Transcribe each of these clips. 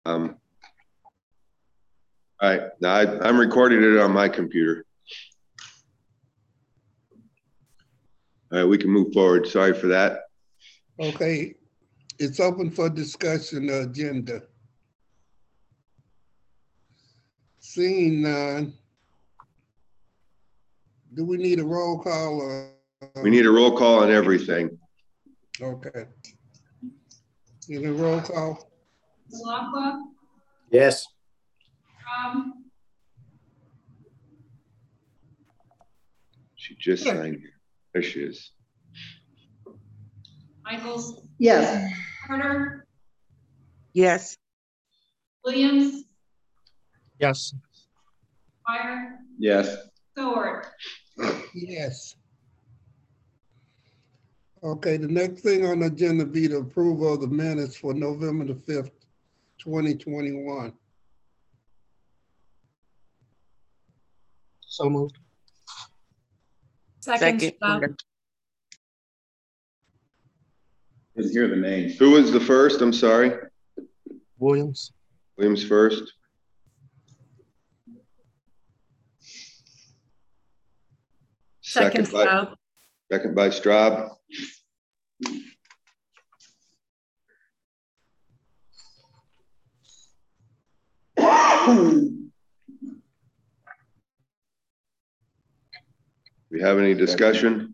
All right, now I'm recording it on my computer. All right, we can move forward. Sorry for that. Okay, it's open for discussion agenda. Seeing none, do we need a roll call? We need a roll call on everything. Okay. Need a roll call? Salakwa, Yes. She just signed it. There she is. Michaels, Yes. Carter, Yes. Williams, Yes. Fire, Yes. Howard. Yes. Okay, the next thing on the agenda be the approval of the minutes for November the 5th, 2021. So moved. Second. Carter. Didn't hear the name. Who was the first? I'm sorry. Williams. Williams first. Second. Straub. Second by Straub. We have any discussion?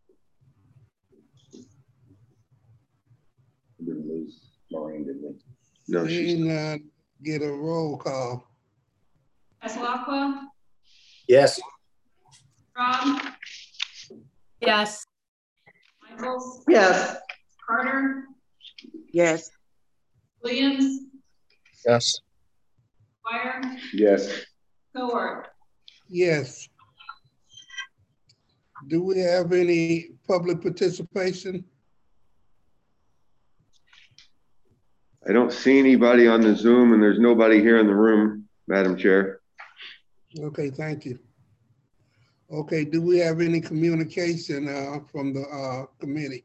We didn't lose Maureen, did we? No, she's Seeing none, get a roll call. Salakwa, Yes. Straub, Yes. Michaels, Yes. Carter, Yes. Williams, Yes. Fire, Yes. Howard. Yes. Do we have any public participation? I don't see anybody on the Zoom and there's nobody here in the room, Madam Chair. Okay, thank you. Okay, do we have any communication from the committee?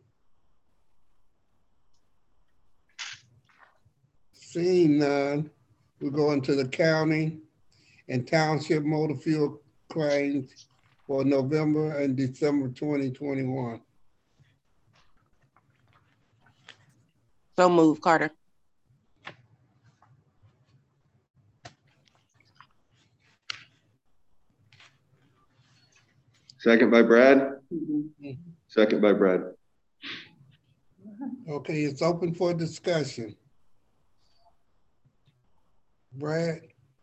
Seeing none, we're going to the county and township motor fuel claims for November and December 2021. So move, Carter. Second by Brad. Second by Brad. Okay, it's open for discussion. Brad?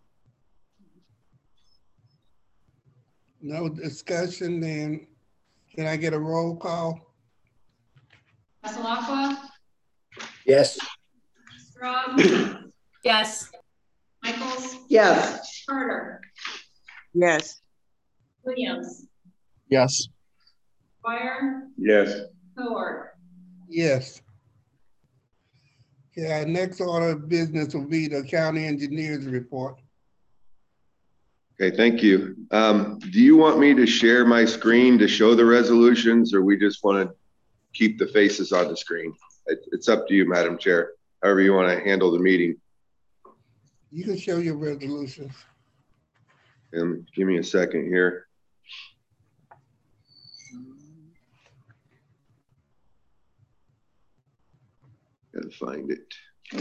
No discussion, then can I get a roll call? Salakwa, Yes. Straub, Yes. Michaels, Yes. Carter, Yes. Williams, Yes. Fire, Yes. Howard. Yes. Okay, our next order of business will be the county engineer's report. Okay, thank you. Do you want me to share my screen to show the resolutions, or we just want to keep the faces on the screen? It's up to you, Madam Chair, however you want to handle the meeting. You can show your resolutions. And give me a second here. Gotta find it.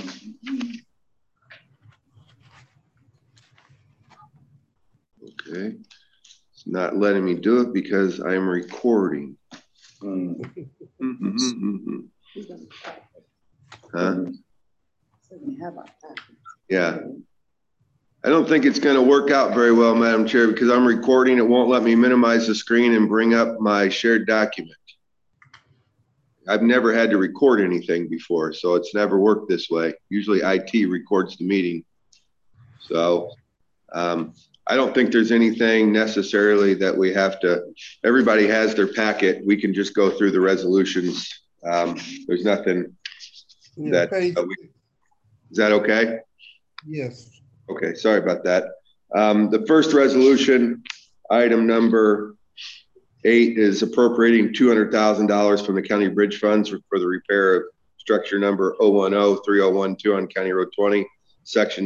Okay. It's not letting me do it because I'm recording. Huh? Yeah. I don't think it's going to work out very well, Madam Chair, because I'm recording. It won't let me minimize the screen and bring up my shared document. I've never had to record anything before, so it's never worked this way. Usually IT records the meeting. So I don't think there's anything necessarily that we have to, everybody has their packet. We can just go through the resolutions. There's nothing that, is that okay? Yes. Okay, sorry about that. The first resolution, item number 8, is appropriating $200,000 from the county bridge funds for the repair of structure number 010-3012 on County Road 20 section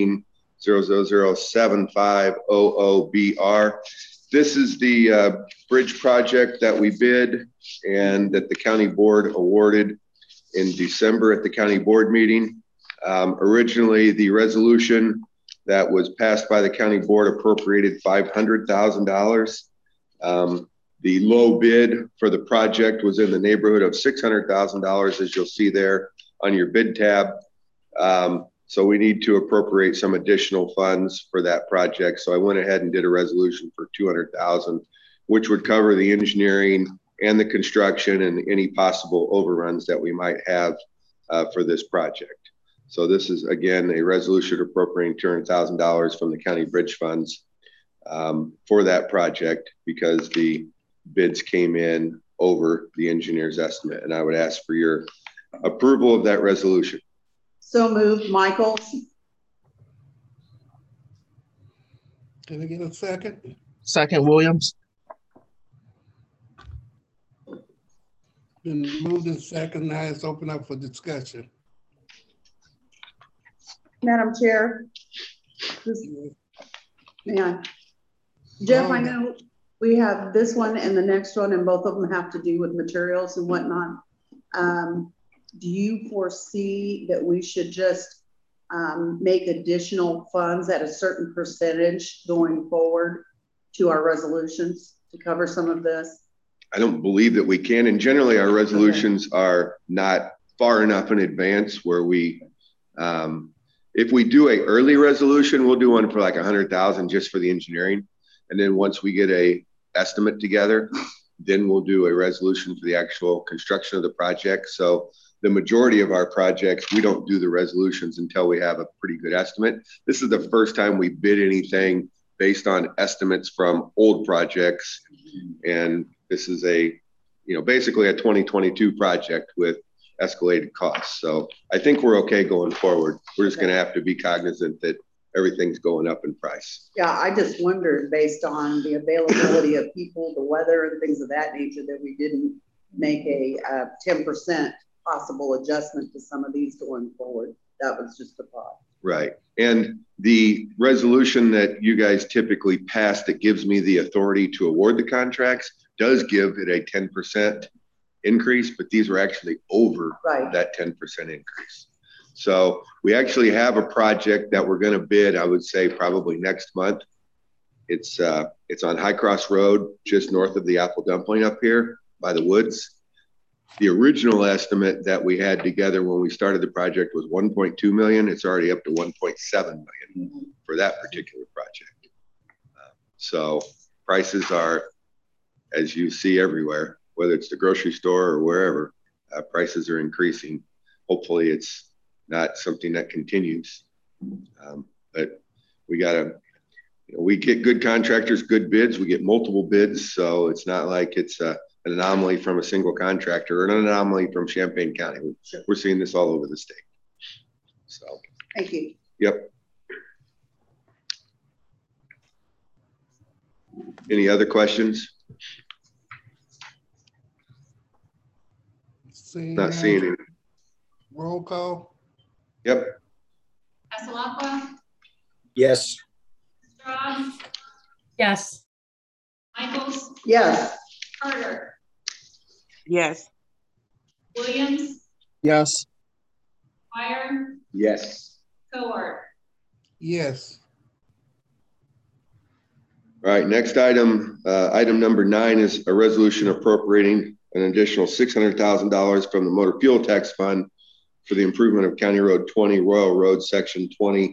19-0007500BR. This is the bridge project that we bid and that the county board awarded in December at the county board meeting. Originally, the resolution that was passed by the county board appropriated $500,000. The low bid for the project was in the neighborhood of $600,000, as you'll see there on your bid tab. So we need to appropriate some additional funds for that project. So I went ahead and did a resolution for $200,000, which would cover the engineering and the construction and any possible overruns that we might have for this project. So this is, again, a resolution appropriating $200,000 from the county bridge funds for that project because the bids came in over the engineer's estimate. And I would ask for your approval of that resolution. So moved, Michaels. Can I get a second? Second, Williams. Been moved in second. Now it's open up for discussion. Madam Chair. Jeff, I know we have this one and the next one, and both of them have to do with materials and whatnot. Do you foresee that we should just make additional funds at a certain percentage going forward to our resolutions to cover some of this? I don't believe that we can. And generally our resolutions are not far enough in advance where we, if we do a early resolution, we'll do one for like 100,000 just for the engineering. And then once we get a estimate together, then we'll do a resolution for the actual construction of the project. So the majority of our projects, we don't do the resolutions until we have a pretty good estimate. This is the first time we bid anything based on estimates from old projects. And this is a, basically a 2022 project with escalated costs. So I think we're okay going forward. We're just gonna have to be cognizant that everything's going up in price. Yeah, I just wondered based on the availability of people, the weather and things of that nature, that we didn't make a 10% possible adjustment to some of these going forward. That was just a thought. Right. And the resolution that you guys typically pass that gives me the authority to award the contracts does give it a 10% increase, but these were actually over that 10% increase. So we actually have a project that we're going to bid, I would say probably next month. It's on High Cross Road, just north of the Apple Dumpling up here by the woods. The original estimate that we had together when we started the project was 1.2 million. It's already up to 1.7 million for that particular project. So prices are, as you see everywhere, whether it's the grocery store or wherever, prices are increasing. Hopefully it's not something that continues. But we gotta, we get good contractors, good bids, we get multiple bids. So it's not like it's an anomaly from a single contractor or an anomaly from Champaign County. We're seeing this all over the state. So. Thank you. Yep. Any other questions? Not seeing any. Roll call. Yep. Hasselakwa, Yes. Strauss, Yes. Michaels, Yes. Carter, Yes. Williams, Yes. Fire, Yes. Cowart. Yes. All right, next item, item number 9 is a resolution appropriating an additional $600,000 from the motor fuel tax fund for the improvement of County Road 20, Royal Road, section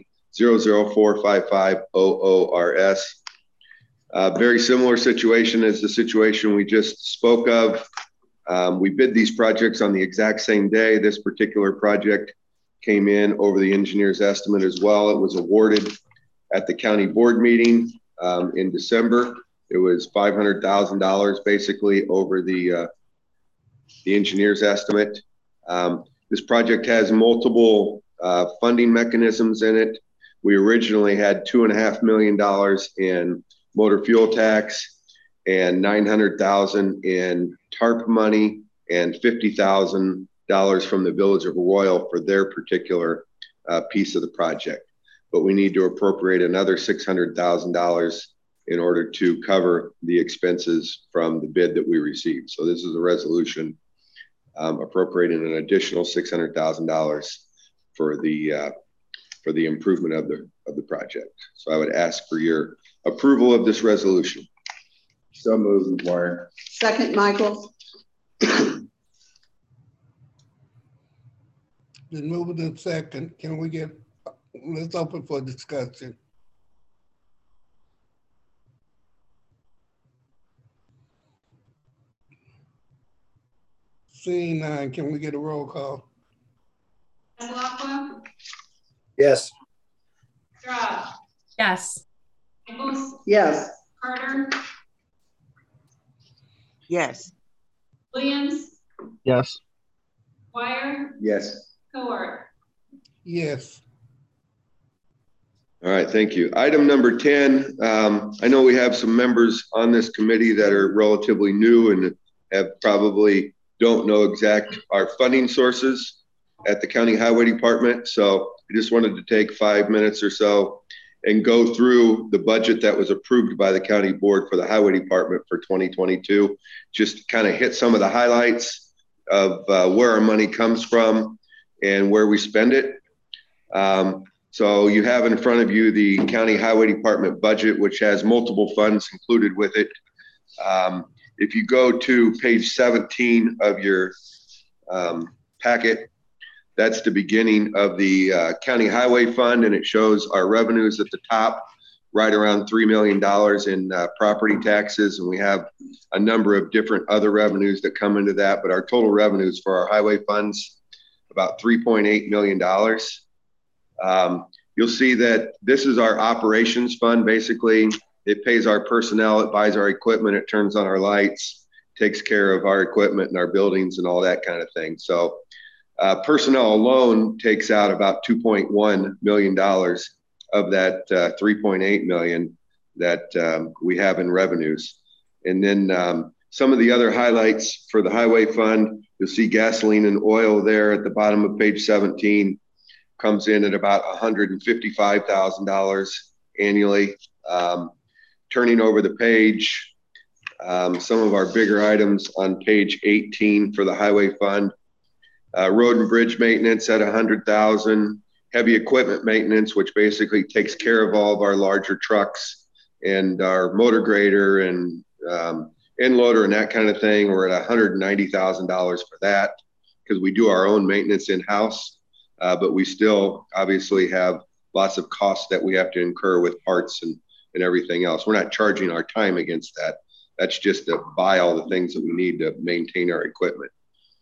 20-0045500RS. Very similar situation as the situation we just spoke of. We bid these projects on the exact same day. This particular project came in over the engineer's estimate as well. It was awarded at the county board meeting in December. It was $500,000 basically over the engineer's estimate. This project has multiple funding mechanisms in it. We originally had $2.5 million in motor fuel tax and $900,000 in TARP money and $50,000 from the Village of Royal for their particular piece of the project. But we need to appropriate another $600,000 in order to cover the expenses from the bid that we received. So this is a resolution appropriating an additional $600,000 for the improvement of the project. So I would ask for your approval of this resolution. So moved, McGuire. Second, Michael. Then moving to second, can we get, let's open for discussion. Seeing none, can we get a roll call? Maslachwa, Yes. Strauss, Yes. Nichols, Yes. Carter, Yes. Williams, Yes. Dwyer, Yes. Howard. Yes. All right, thank you. Item number 10, I know we have some members on this committee that are relatively new and have probably don't know exact our funding sources at the County Highway Department. So I just wanted to take 5 minutes or so and go through the budget that was approved by the county board for the Highway Department for 2022. Just kind of hit some of the highlights of where our money comes from and where we spend it. So you have in front of you the County Highway Department budget, which has multiple funds included with it. If you go to page 17 of your packet, that's the beginning of the County Highway Fund, and it shows our revenues at the top, right around $3 million in property taxes, and we have a number of different other revenues that come into that, but our total revenues for our highway funds, about $3.8 million. You'll see that this is our operations fund. Basically, it pays our personnel, it buys our equipment, it turns on our lights, takes care of our equipment and our buildings and all that kind of thing. So personnel alone takes out about $2.1 million of that 3.8 million that we have in revenues. And then some of the other highlights for the highway fund, you'll see gasoline and oil there at the bottom of page 17, comes in at about $155,000 annually. Turning over the page, some of our bigger items on page 18 for the highway fund, road and bridge maintenance at $100,000, heavy equipment maintenance, which basically takes care of all of our larger trucks and our motor grader and end loader and that kind of thing. We're at $190,000 for that because we do our own maintenance in-house, but we still obviously have lots of costs that we have to incur with parts and everything else. We're not charging our time against that. That's just to buy all the things that we need to maintain our equipment.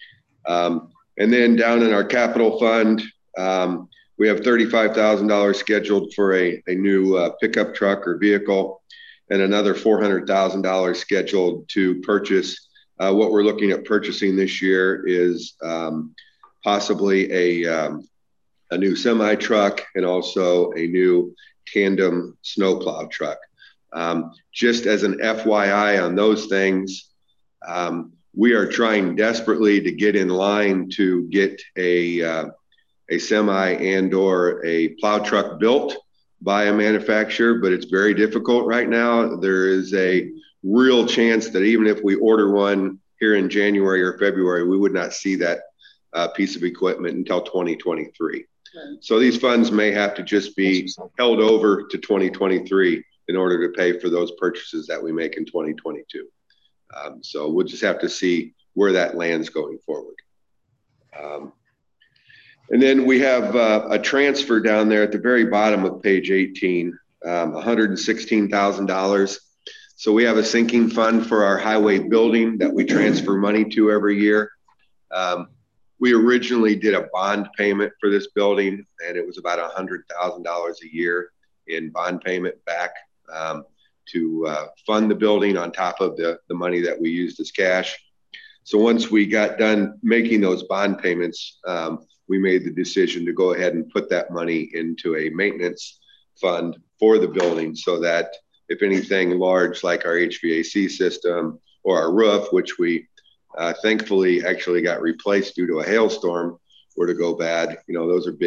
And then down in our capital fund, we have $35,000 scheduled for a new pickup truck or vehicle, and another $400,000 scheduled to purchase. What we're looking at purchasing this year is possibly a new semi truck and also a new tandem snowplow truck. Just as an FYI on those things, we are trying desperately to get in line to get a semi and or a plow truck built by a manufacturer, but it's very difficult right now. There is a real chance that even if we order one here in January or February, we would not see that piece of equipment until 2023. So these funds may have to just be held over to 2023 in order to pay for those purchases that we make in 2022. So we'll just have to see where that lands going forward. And then we have a transfer down there at the very bottom of page 18, $116,000. So we have a sinking fund for our highway building that we transfer money to every year. We originally did a bond payment for this building, and it was about $100,000 a year in bond payment back to fund the building on top of the money that we used as cash. So once we got done making those bond payments, we made the decision to go ahead and put that money into a maintenance fund for the building so that if anything large like our HVAC system or our roof, which we thankfully actually got replaced due to a hailstorm, were to go bad, you know, those are big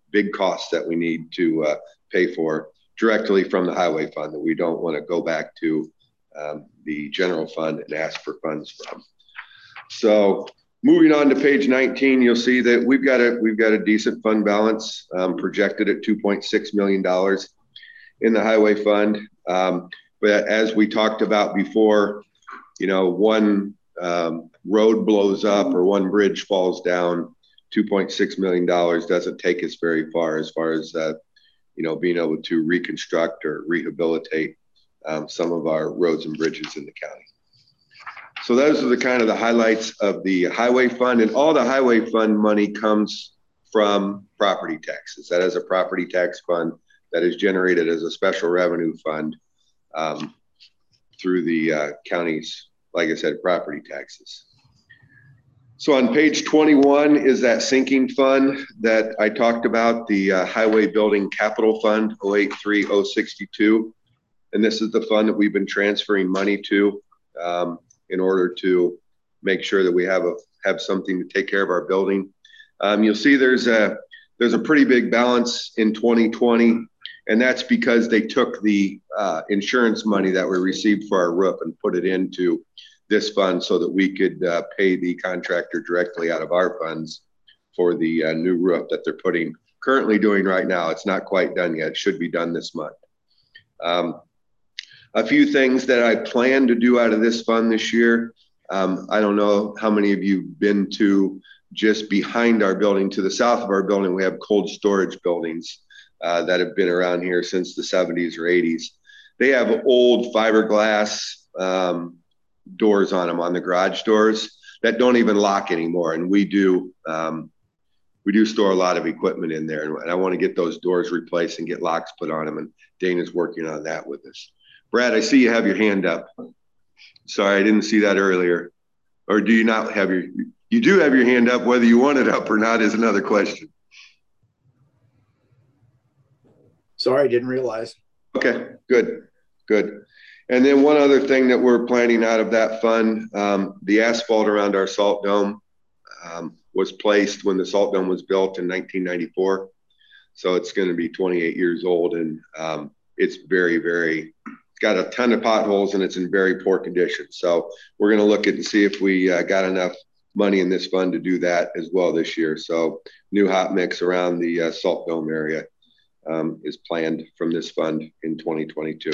big costs that we need to pay for directly from the highway fund that we don't want to go back to the general fund and ask for funds from. So moving on to page 19, you'll see that we've got a decent fund balance projected at $2.6 million in the highway fund. But as we talked about before, you know, one road blows up or one bridge falls down, $2.6 million doesn't take us very far as you know, being able to reconstruct or rehabilitate some of our roads and bridges in the county. So those are the kind of the highlights of the highway fund, and all the highway fund money comes from property taxes. That is a property tax fund that is generated as a special revenue fund through the county's, like I said, property taxes. So on page 21 is that sinking fund that I talked about, the Highway Building Capital Fund 083062. And this is the fund that we've been transferring money to in order to make sure that we have something to take care of our building. You'll see there's a pretty big balance in 2020, and that's because they took the insurance money that we received for our roof and put it into this fund so that we could pay the contractor directly out of our funds for the new roof that they're currently doing right now. It's not quite done yet. It should be done this month. A few things that I plan to do out of this fund this year. I don't know how many of you have been to just behind our building, to the south of our building, we have cold storage buildings that have been around here since the 70s or 80s. They have old fiberglass doors on them, on the garage doors, that don't even lock anymore. And we do store a lot of equipment in there, and I want to get those doors replaced and get locks put on them. And Dana's working on that with us. Brad, I see you have your hand up. Sorry, I didn't see that earlier. Or do you not have you do have your hand up, whether you want it up or not is another question. Sorry, didn't realize. Okay, good. And then one other thing that we're planning out of that fund, the asphalt around our salt dome was placed when the salt dome was built in 1994. So it's going to be 28 years old, and it's it's got a ton of potholes and it's in very poor condition. So we're going to look at and see if we got enough money in this fund to do that as well this year. So new hot mix around the salt dome area is planned from this fund in 2022.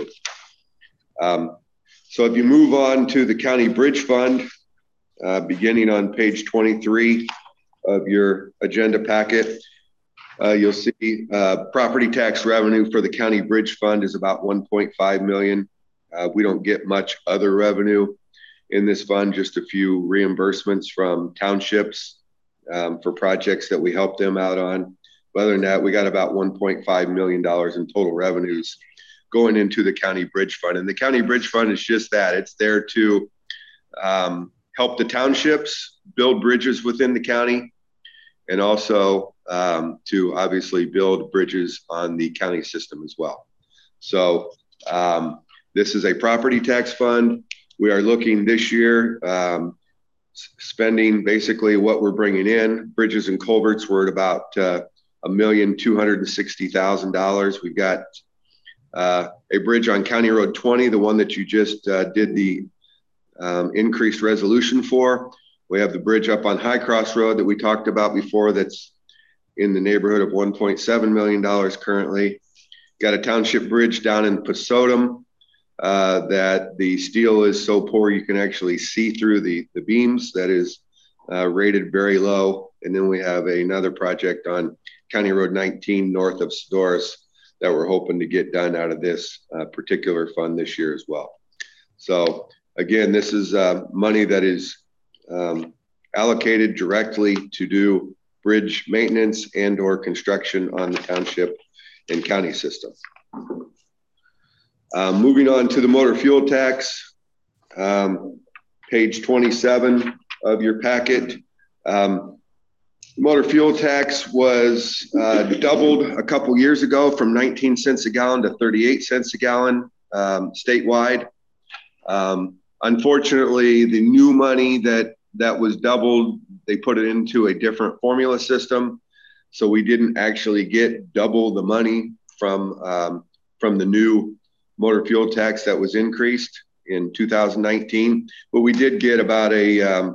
So if you move on to the county bridge fund, beginning on page 23 of your agenda packet, you'll see property tax revenue for the county bridge fund is about 1.5 million. We don't get much other revenue in this fund, just a few reimbursements from townships for projects that we help them out on. But other than that, we got about $1.5 million in total revenues going into the county bridge fund. And the county bridge fund is just that. It's there to help the townships build bridges within the county, and also to obviously build bridges on the county system as well. So this is a property tax fund. We are looking this year, spending basically what we're bringing in. Bridges and culverts, we're at about $1,260,000. We've got a bridge on County Road 20, the one that you just did the increased resolution for. We have the bridge up on High Cross Road that we talked about before, that's in the neighborhood of $1.7 million currently. Got a township bridge down in Pasotum that the steel is so poor you can actually see through the beams. That is rated very low. And then we have another project on County Road 19 north of Sodorus that we're hoping to get done out of this particular fund this year as well. So again, this is money that is allocated directly to do bridge maintenance and or construction on the township and county system. Moving on to the motor fuel tax, page 27 of your packet. Motor fuel tax was doubled a couple years ago from 19 cents a gallon to 38 cents a gallon statewide. Unfortunately, the new money that was doubled, they put it into a different formula system. So we didn't actually get double the money from the new motor fuel tax that was increased in 2019, but we did get about a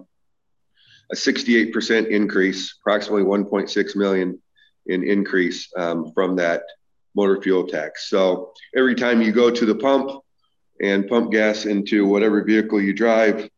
68% increase, approximately 1.6 million in increase from that motor fuel tax. So every time you go to the pump and pump gas into whatever vehicle you drive,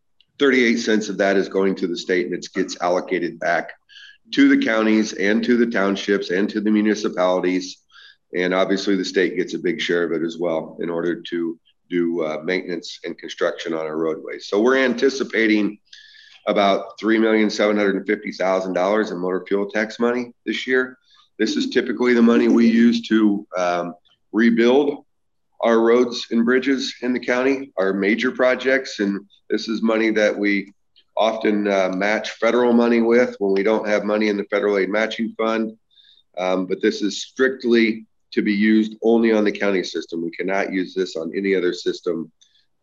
38 cents of that is going to the state, and it gets allocated back to the counties and to the townships and to the municipalities. And obviously the state gets a big share of it as well in order to do maintenance and construction on our roadways. So we're anticipating about $3,750,000 in motor fuel tax money this year. This is typically the money we use to rebuild our roads and bridges in the county, our major projects. And this is money that we often match federal money with when we don't have money in the federal aid matching fund. But this is strictly to be used only on the county system. We cannot use this on any other system,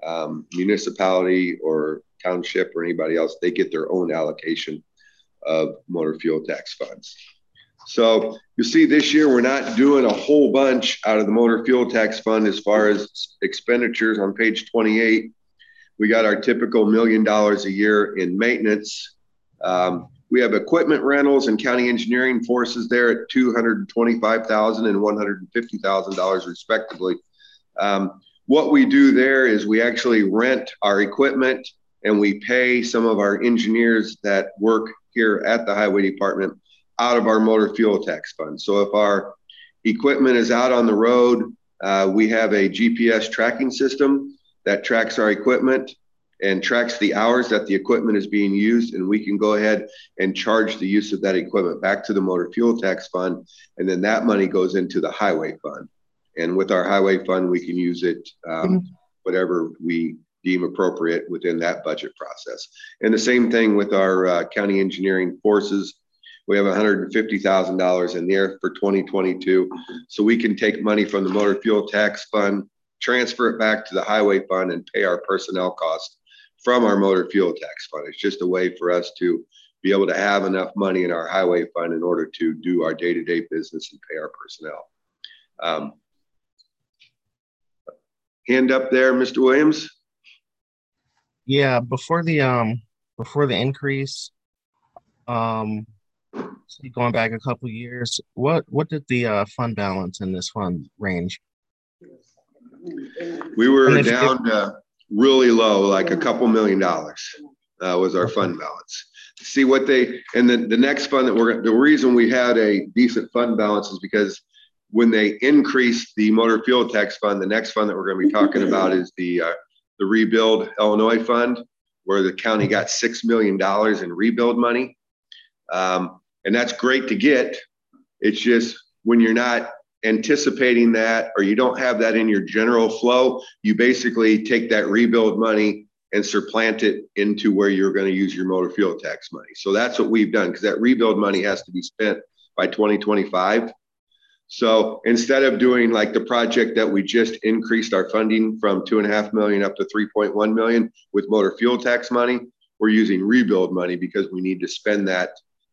municipality or township or anybody else. They get their own allocation of motor fuel tax funds. So you see this year, we're not doing a whole bunch out of the motor fuel tax fund as far as expenditures. On page 28, we got our typical $1 million a year in maintenance. We have equipment rentals and county engineering forces there at $225,000 and $150,000 respectively. What we do there is we actually rent our equipment and we pay some of our engineers that work here at the highway department out of our motor fuel tax fund. So if our equipment is out on the road, we have a GPS tracking system that tracks our equipment and tracks the hours that the equipment is being used, and we can go ahead and charge the use of that equipment back to the motor fuel tax fund, and then that money goes into the highway fund. And with our highway fund, we can use it whatever we deem appropriate within that budget process. And the same thing with our county engineering forces. We have $150,000 in there for 2022. So we can take money from the motor fuel tax fund, transfer it back to the highway fund, and pay our personnel costs from our motor fuel tax fund. It's just a way for us to be able to have enough money in our highway fund in order to do our day-to-day business and pay our personnel. Hand up there, Mr. Williams. Yeah, before the increase, going back a couple of years, what did the fund balance in this fund range? We were down to really low, like a couple $1 million was our fund balance. See what they, and then the next fund that the reason we had a decent fund balance is because when they increased the motor fuel tax fund, the next fund that we're going to be talking about is the Rebuild Illinois Fund, where the county got $6 million in rebuild money. And that's great to get. It's just when you're not anticipating that, or you don't have that in your general flow, you basically take that rebuild money and supplant it into where you're going to use your motor fuel tax money. So that's what we've done, because that rebuild money has to be spent by 2025. So instead of doing like the project that we just increased our funding from 2.5 million up to 3.1 million with motor fuel tax money, we're using rebuild money because we need to spend that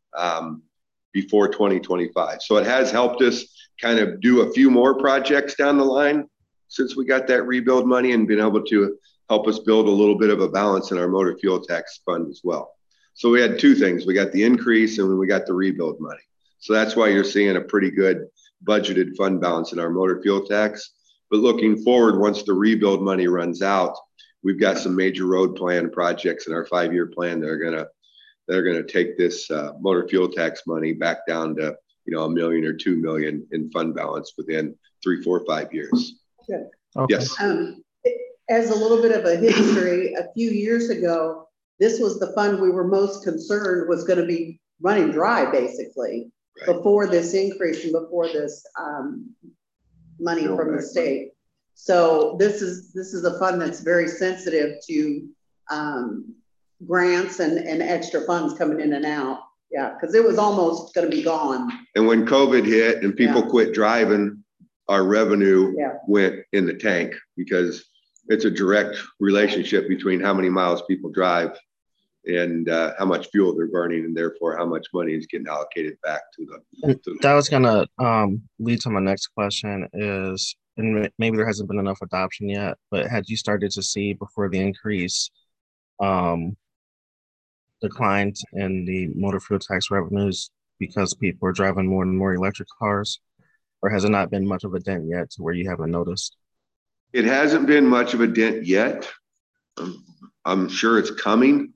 before 2025. So it has helped us kind of do a few more projects down the line since we got that rebuild money, and been able to help us build a little bit of a balance in our motor fuel tax fund as well. So we had two things. We got the increase and we got the rebuild money. So that's why you're seeing a pretty good budgeted fund balance in our motor fuel tax. But looking forward, once the rebuild money runs out, we've got some major road plan projects in our 5-year plan that are gonna take this motor fuel tax money back down to, $1 million or 2 million in fund balance within 3, 4, 5 years. Good. Okay. Yes. As a little bit of a history, a few years ago, this was the fund we were most concerned was going to be running dry, basically, Right. before this increase and before this money from the state. So this is a fund that's very sensitive to grants and extra funds coming in and out. Yeah, because it was almost going to be gone. And when COVID hit and people quit driving, our revenue went in the tank, because it's a direct relationship between how many miles people drive and how much fuel they're burning, and therefore how much money is getting allocated back to the. That was gonna lead to my next question is, and maybe there hasn't been enough adoption yet, but had you started to see before the increase declined in the motor fuel tax revenues because people are driving more and more electric cars, or has it not been much of a dent yet to where you haven't noticed? It hasn't been much of a dent yet. I'm sure it's coming.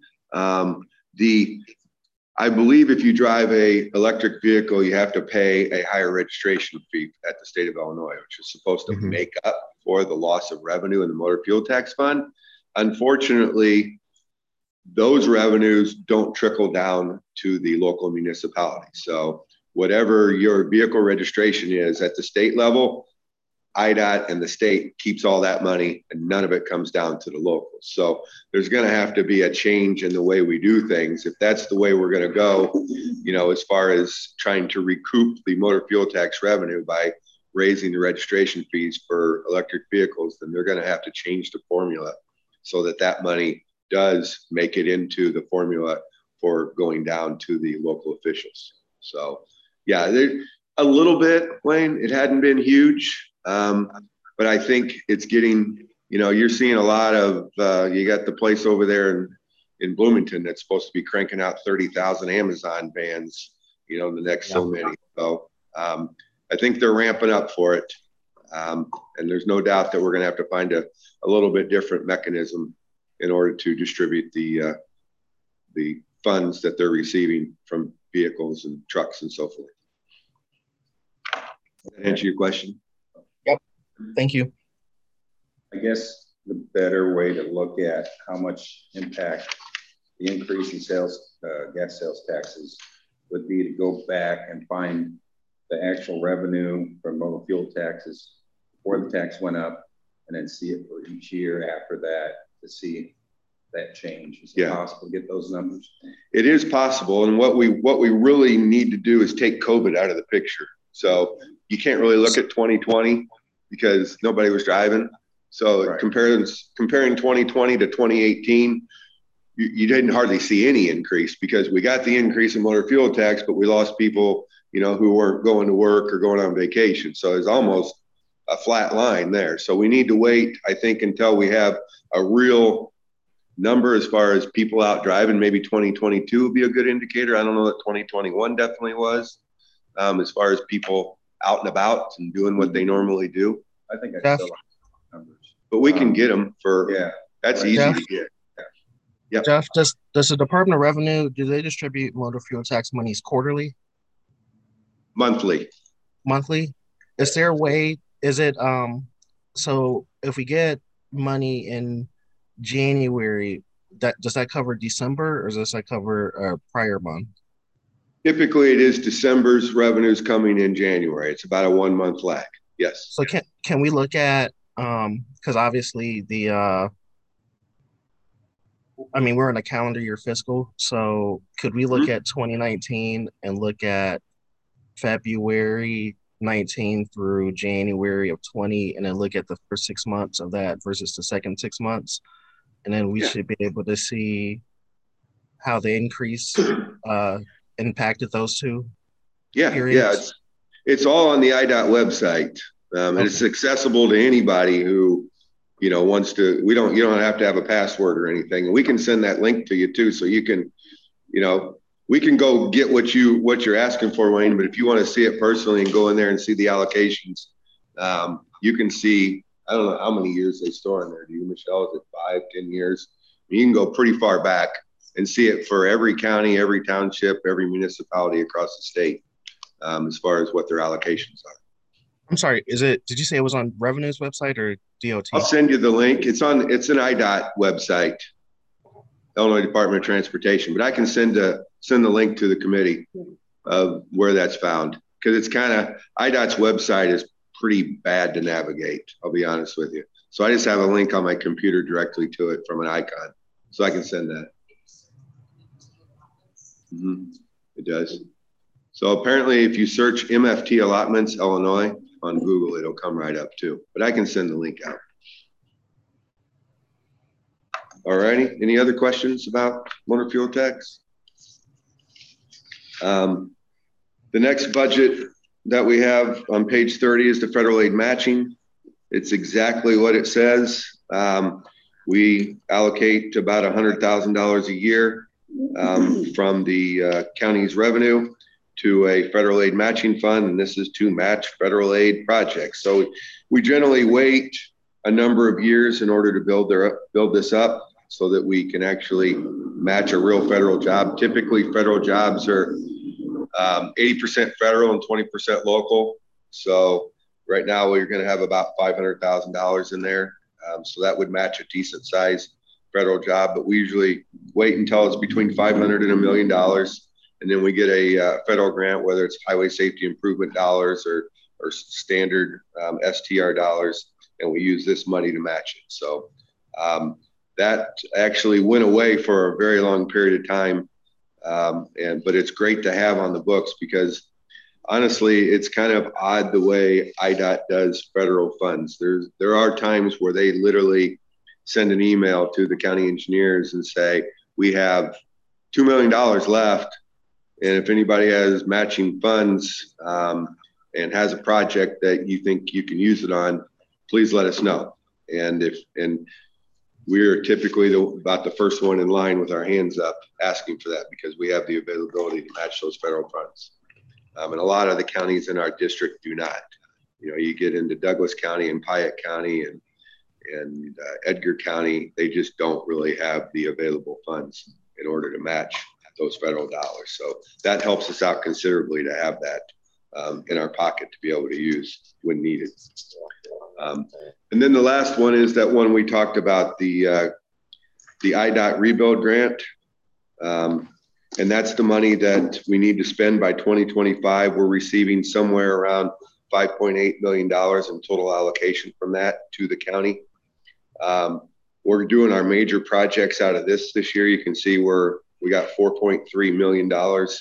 I believe if you drive a electric vehicle, you have to pay a higher registration fee at the state of Illinois, which is supposed to make up for the loss of revenue in the motor fuel tax fund. Unfortunately, those revenues don't trickle down to the local municipality. So whatever your vehicle registration is at the state level, IDOT and the state keeps all that money, and none of it comes down to the locals. So there's going to have to be a change in the way we do things. If that's the way we're going to go, you know, as far as trying to recoup the motor fuel tax revenue by raising the registration fees for electric vehicles, then they're going to have to change the formula so that that money does make it into the formula for going down to the local officials. So yeah, a little bit, Wayne. It hadn't been huge. But I think it's getting, you know, you're seeing a lot of, you got the place over there in Bloomington that's supposed to be cranking out 30,000 Amazon vans, you know, in the next so many. So I think they're ramping up for it. And there's no doubt that we're going to have to find a little bit different mechanism in order to distribute the funds that they're receiving from vehicles and trucks and so forth. Does that answer your question? Thank you. I guess the better way to look at how much impact the increase in sales, gas sales taxes would be to go back and find the actual revenue from motor fuel taxes before the tax went up, and then see it for each year after that to see that change. Is it possible to get those numbers? It is possible. And what we really need to do is take COVID out of the picture. So you can't really look at 2020 because nobody was driving. So comparing 2020 to 2018, you didn't hardly see any increase because we got the increase in motor fuel tax, but we lost people, you know, who weren't going to work or going on vacation. So it's almost a flat line there. So we need to wait, I think, until we have a real number as far as people out driving. Maybe 2022 would be a good indicator. I don't know that 2021 definitely was, as far as people out and about and doing what they normally do. I think I still like numbers. But we can get them for, that's easy to get. Yep. Jeff, does the Department of Revenue, do they distribute motor fuel tax monies quarterly? Monthly. Monthly? Is there a way, is it, so if we get money in January, does that cover December, or does that cover a prior month? Typically, it is December's revenues coming in January. It's about a 1 month lag. Yes. So can we look at, because obviously I mean, we're in a calendar year fiscal, so could we look at 2019 and look at February 19 through January of 20, and then look at the first 6 months of that versus the second 6 months, and then we should be able to see how the increase impacted those two periods? It's all on the IDOT website, and it's accessible to anybody who, you know, wants to. You don't have to have a password or anything, and we can send that link to you too, so you can, you know, we can go get what you're asking for, Wayne. But if you want to see it personally and go in there and see the allocations, you can see. I don't know how many years they store in there. Do you, Michelle? Is it 5, 10 years? You can go pretty far back and see it for every county, every township, every municipality across the state, as far as what their allocations are. I'm sorry, did you say it was on Revenue's website or DOT? I'll send you the link. It's an IDOT website, Illinois Department of Transportation, but I can send the link to the committee of where that's found, because it's kind of, IDOT's website is pretty bad to navigate, I'll be honest with you. So I just have a link on my computer directly to it from an icon, so I can send that. It does. So apparently if you search MFT allotments Illinois on Google, it'll come right up too, but I can send the link out. All righty. Any other questions about motor fuel tax? The next budget that we have on page 30 is the federal aid matching. It's exactly what it says. We allocate about $100,000 a year from the county's revenue to a federal aid matching fund, and this is to match federal aid projects. So we generally wait a number of years in order to build this up so that we can actually match a real federal job. Typically, federal jobs are 80% federal and 20% local. So right now we're going to have about $500,000 in there. So that would match a decent size federal job, but we usually wait until it's between $500 and $1 million. And then we get a federal grant, whether it's highway safety improvement dollars or standard STR dollars, and we use this money to match it. So that actually went away for a very long period of time. But it's great to have on the books because honestly, it's kind of odd the way IDOT does federal funds. There are times where they literally send an email to the county engineers and say, we have $2 million left. And if anybody has matching funds and has a project that you think you can use it on, please let us know. And we're typically about the first one in line with our hands up asking for that because we have the availability to match those federal funds. And a lot of the counties in our district do not. You know, you get into Douglas County and Piatt County and Edgar County, they just don't really have the available funds in order to match those federal dollars. So that helps us out considerably to have that in our pocket to be able to use when needed. And then the last one is that one we talked about, the IDOT rebuild grant. And that's the money that we need to spend by 2025. We're receiving somewhere around $5.8 million in total allocation from that to the county. We're doing our major projects out of this year. You can see we got $4.3 million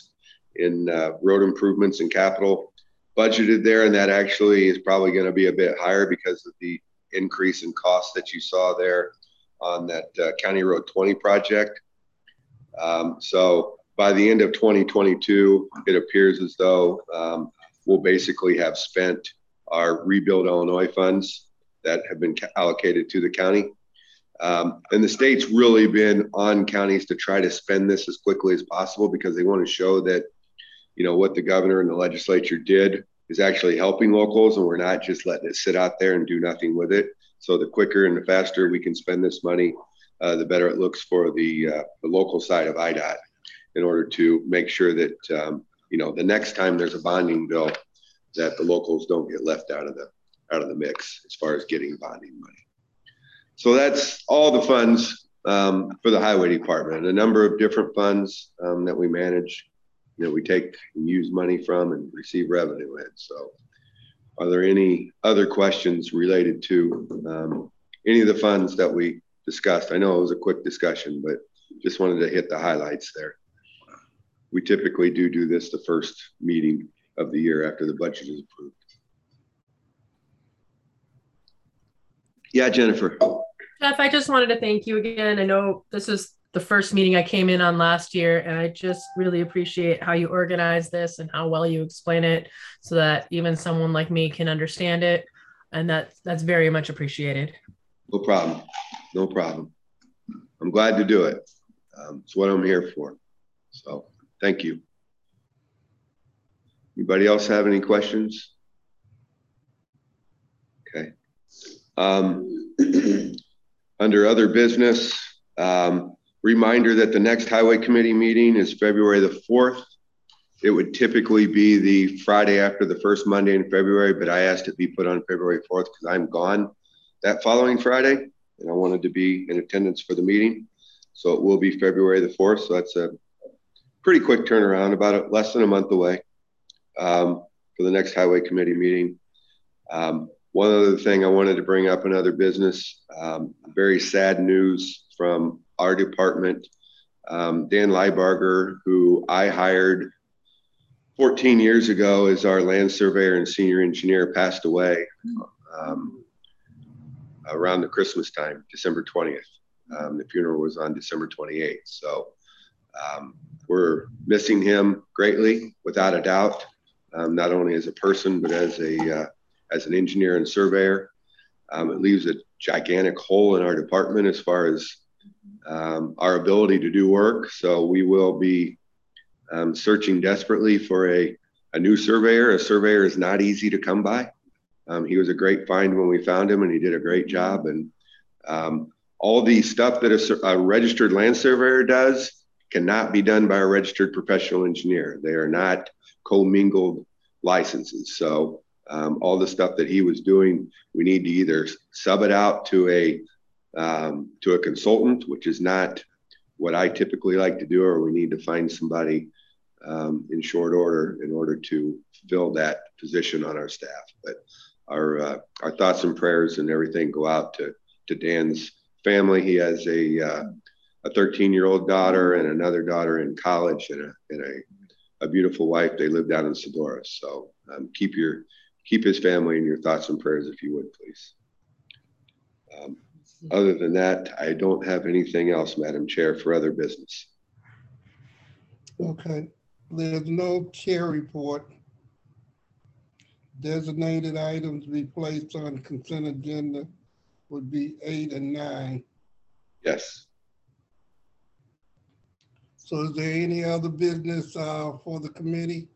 in road improvements and capital budgeted there. And that actually is probably going to be a bit higher because of the increase in cost that you saw there on that County Road 20 project. So by the end of 2022, it appears as though we'll basically have spent our Rebuild Illinois funds that have been allocated to the county. And the state's really been on counties to try to spend this as quickly as possible because they want to show that, you know, what the governor and the legislature did is actually helping locals, and we're not just letting it sit out there and do nothing with it. So the quicker and the faster we can spend this money, the better it looks for the local side of IDOT in order to make sure that, you know, the next time there's a bonding bill, that the locals don't get left out of the mix as far as getting bonding money. So that's all the funds for the highway department, a number of different funds that we manage, that we take and use money from and receive revenue in. So are there any other questions related to any of the funds that we discussed? I know it was a quick discussion, but just wanted to hit the highlights there. We typically do this the first meeting of the year after the budget is approved. Yeah, Jennifer. Jeff, I just wanted to thank you again. I know this is the first meeting I came in on last year, and I just really appreciate how you organize this and how well you explain it so that even someone like me can understand it. And that's very much appreciated. No problem. No problem. I'm glad to do it. It's what I'm here for. So thank you. Anybody else have any questions? Okay. Under other business, reminder that the next highway committee meeting is February the 4th. It would typically be the Friday after the first Monday in February, but I asked it be put on February 4th because I'm gone that following Friday and I wanted to be in attendance for the meeting. So it will be February the 4th. So that's a pretty quick turnaround, about less than a month away for the next highway committee meeting. One other thing I wanted to bring up in other business, very sad news from our department. Dan Leibarger, who I hired 14 years ago as our land surveyor and senior engineer, passed away around the Christmas time, December 20th. The funeral was on December 28th. So we're missing him greatly, without a doubt, not only as a person, but as an engineer and surveyor. It leaves a gigantic hole in our department as far as our ability to do work. So we will be searching desperately for a new surveyor. A surveyor is not easy to come by. He was a great find when we found him, and he did a great job. And all the stuff that a registered land surveyor does cannot be done by a registered professional engineer. They are not commingled licenses. So all the stuff that he was doing, we need to either sub it out to a consultant, which is not what I typically like to do, or we need to find somebody in short order in order to fill that position on our staff. But our thoughts and prayers and everything go out to Dan's family. He has a 13-year-old daughter and another daughter in college, and a beautiful wife. They live down in Sedora. So keep his family in your thoughts and prayers, if you would, please. Other than that, I don't have anything else, Madam Chair, for other business. Okay, there's no chair report. Designated items to be placed on consent agenda would be 8 and 9. Yes. So is there any other business for the committee?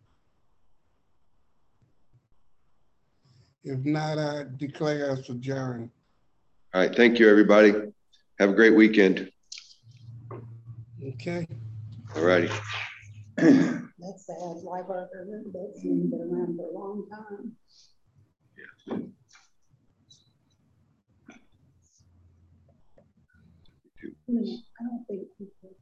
If not, I declare us adjourned. All right. Thank you, everybody. Have a great weekend. Okay. All righty. That's sad. Liveberger, that's been around for a long time. I don't think people